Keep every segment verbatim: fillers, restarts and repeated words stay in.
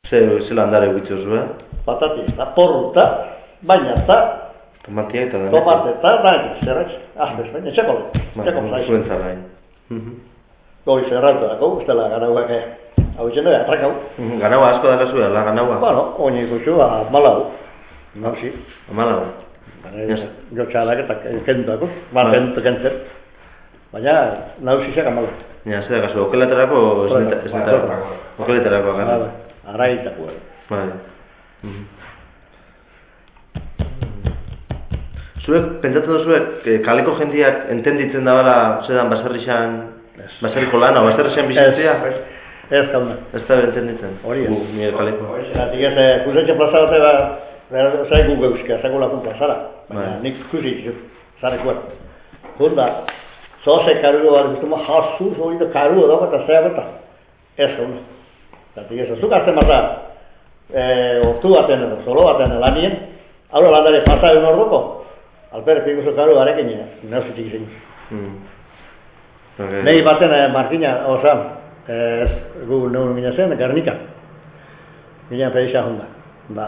Ze landare gutxo zu, eh? Patati, eta porruta, baina eta tomatia eta da. Tomate eta da, zerretz, azbez, baina, etxeko lehen. Etxeko lehen. Zuen zarain. Goi zerratu dako, ustela ganauak, hau izan dira, atrakau. Ganaua asko daka zuen, la ganaua? Bueno, oin ikusu, malau. Nauzi. Malau? Jo txalak eta kentuako, ba, kentu kentzen. Baina, nauzi zeka malau. Ja, zer dakazu, okeletarako ez netarako? Okeletarako, gara? Araitako, eh. Bai. Zuek, pentsatzen duzuek, kaleko jendiak entenditzen da bala, zedan, baserrixan, baserriko lana, baserrixan bizitzea? Ez, kauna. Ez da entenditzen? Hori ez. Nire kaleko. Zatik ez, kusetxe plaza bate da, zaigu geuzkia, zaigu lakun plazara. Baina nik kusetxe, zarekuan. Hunda, zoze karudo bat, guztuma, jasuz, hori da karudo dago eta zea beta. Ez, kauna. Zatik ez, zuk azten maza, ortu baten edo, zolo baten lanien, hauro landare pasa egun ordoko, alpere pikuzo karudo arekin, neuzitik izan. Nei baten Martina, osan, gu neun mina zen, Gernika. Mina pedisa honda. Da.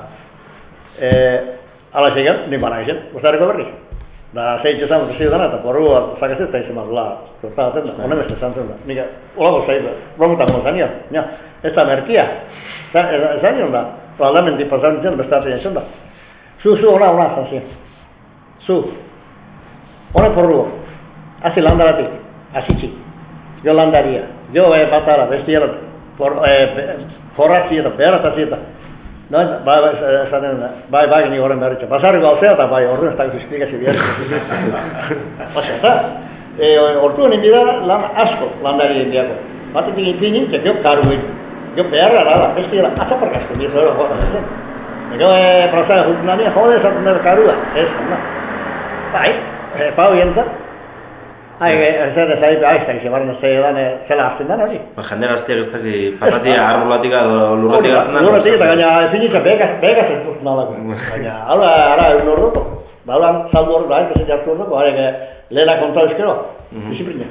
Ala xegan, ni bana izan, guztareko berri. Da, zeitxe zan, zio dana, eta porru zakazet, eta izan mazula, zortatzen da, honen beste zantzen da. Nika, olago zaitu, romutak mozania, nia, ez da merkia. Zan nion da, aldamendi pasan nintzen, beste hartzen izan da. Zu, zu, ona, ona, zantzien. Zu. Honen porru, hazi landaratik, hazitxik. Jo landaria, jo batara, bestiara, forratzieta, beharatazieta. Bai, bai, esaten da, bai, bai, ni horren berritxo. Basarriko hau zea eta bai, horren ez dago esplikazio biharko. Osa, eta, hortuen inbida lan asko landari inbiako. Batetik inbin nintzen, jo karuin, jo beharra da, bestiara, azaparkasko, biezo ero gota zen. Ego, prozara, jutunania, jode, esaten dara karua, ez, no. Bai, pau jentzat. Hai, ez da, ez da, ez da, barren ez da, zela azten da, hori? Jende gaztiak ez daki, patatia, arbolatika edo lurratik hartzen da? Lurratik eta gaina finitza behegaz ez dut nalako. Gaina, haula, ara, egun ordoko. Ba, haula, saldu hor, da, ez jartu ordoko, hare, lehena konta euskero, disiplina.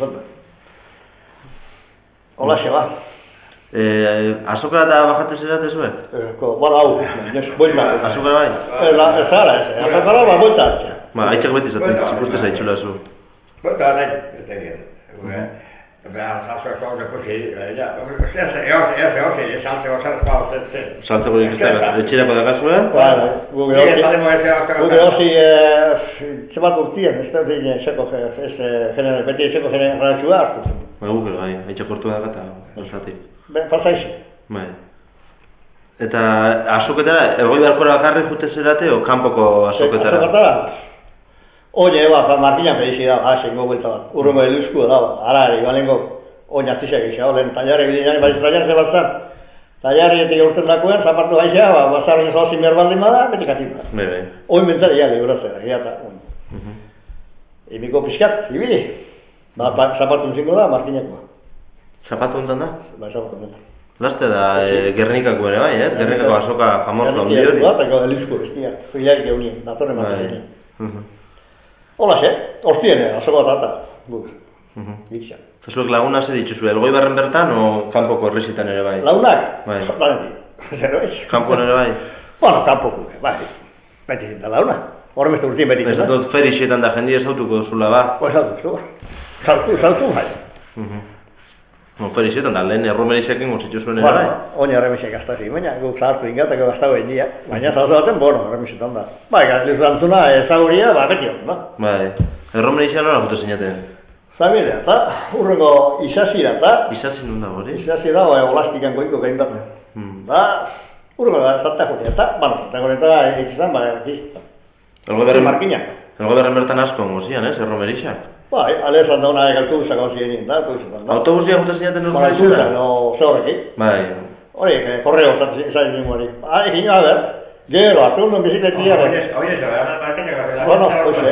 Hola, xe, ba. Azokara eta bajatez edatez zuek? Bueno, hau, buelta. Azokara bai? Ez gara, ez. Azokara, ba, buelta hartzea. Ba, haitxak beti zaten, zipurtez haitxula zu. Buelta nahi, ez egin. Behar, saltze oso ikusi, ja, ez eosi, saltze oso zen. Saltze gure ikusten, etxirako dakazue? Guge hosi, zebat urtien, ez da egin eseko genero, beti eseko genero ranatxua hartu zen. Ba, guge, bai, haitxak urtu dago eta alzatik. Falta izi. Bai. Eta azoketara, ergoi beharkora bakarri jute zerate o kanpoko azoketara? Azoketara? Oye, eba, Martinan pedizi da, hasen goguelta bat, urrungo eduzku da, ara ere, ibalengo, oin atizak izan, lehen tallarri bidean, baiz tallarri zebatzan, tallarri etik urten dakoen, zapartu gaizea, ba, bazarri zozin behar baldin bada, betik atizak. Bai, bai. Oin bentzari, ja, librazera, giata, oin. Emiko pixkat, ibili, zapartu zingo da, Martinakoa. Zapatu enten da? Bai, zapatu enten. Laste da, Gernikako ere bai, eh? Gernikako azoka famoso handi hori. Gernikako elizko bestia, zuilarik eunien, datore Martinakoa. Hola, xe, hortien, azoko bat eta, guk, gitxan. Zuek laguna ze ditzuzu, elgoi barren bertan o kanpoko herrizitan ere bai? Lagunak? Bai. Banetik, zero ez. Kampon ere bai? Bueno, kampoko, bai. Beti zinta laguna. Horren beste urtien beti zinta. Ez dut ferixetan da jendia zautuko zula ba? Pues saltu, zu. Saltu, saltu, bai. No, ferixetan da, lehen erromerizekin gozitzu zuen ere bai? Oin erremizek aztazi, baina guk zahartu ingatako gaztago endia. Baina saltu baten, bueno, erremizetan da. Bai, lizuantzuna ezaguria, ba, beti hon, ba. Bai, erromerizea nola gute zinaten? Zamilea, eta urrengo isazira, eta... Isazi nun da hori? Isazi da, bai, olastikan goiko gain bat. Ba, urrengo da, zartak jotea, eta, bueno, zartak jotea egizan, ba, egizan. Elgo berren bertan asko ongozian, ez, erromerizak? Bai, ale esan da una autobusak hau ziren, da, autobusak. Autobusia jute zinaten erromerizak? Ba, no, zorrekin. Bai. Hori, korreo zain zin hori. Ah, egin, a ver, gero, hartu honen bizikletia. Oye, eso, ahora bueno, oize.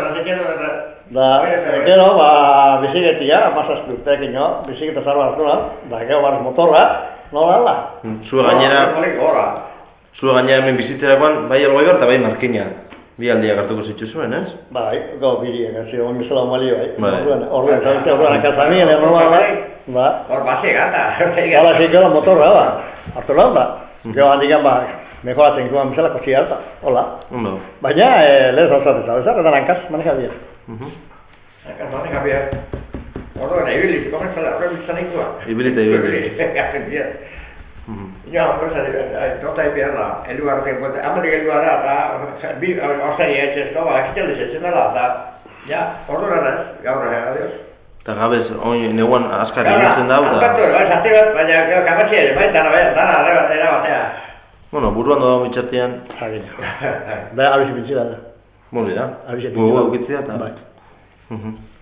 Da, gero, ba, bizikletia, amazazpi urteekin, no? Bizikleta zarba hartu da, da, gero, barz motorra, nola da? Zue gainera, zue gainera hemen bizitzerakoan, bai elgoi behar eta bai Markina. Bi aldiak hartuko zituzuen, ez? Bai, gau biriek, ez ziren, hori bezala malio, bai. Horren, zauzte, horren akazamien, erroa, bai. Hor base gata. Hala, zikera motorra, ba. hartu lau da. Gero handikan ba, mejoratzen ikuan bezala kotxia harta, hola. Ondo. Baina, eh, lehen zauzatzen zau, ezar, eta lankaz, maneja bier. Lankaz maneja bier. Orduan, ibili, komenzala, horren bizan ikua. Ibilita, ibili. Ibili, ja, horrezari, tota ibiarra, eluarren, amarik eluarra, eta bi, orzari etxezko, ba, ekiteliz etxen dela, eta, ja, orduan ez, gaur, adios. Eta gabez, oi, neguan askar ibiltzen dau, eta... Azkatu, bai, zati bat, baina, kamatxia ere, bai, dana, dana, dana, batea. Bueno, buruan doa mitxartian. Jagin. Da, abizi bintzila da. Molida. Abizi bintzila. Gugu eukitzia, eta... Bai.